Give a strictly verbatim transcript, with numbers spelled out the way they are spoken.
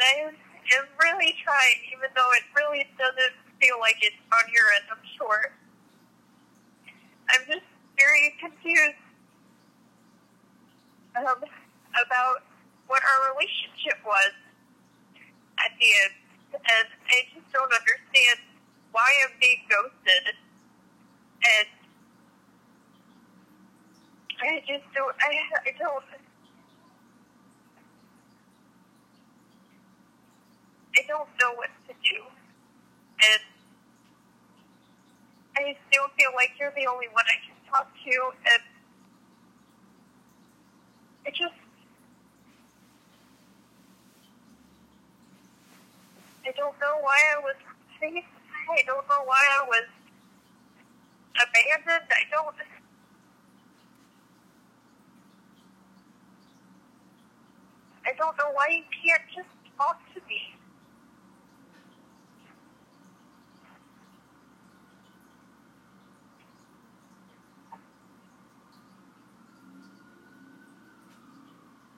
I am really trying, even though it really doesn't feel like it's on your end, I'm sure. I'm just very confused um, about what our relationship was at the end. And I just don't understand why I'm being ghosted. And I just don't, I, I don't, I don't know what to do. And I still feel like you're the only one I can talk to, and I just, I don't know why I was safe. I don't know why I was abandoned. I don't, I don't know why you can't just talk to me.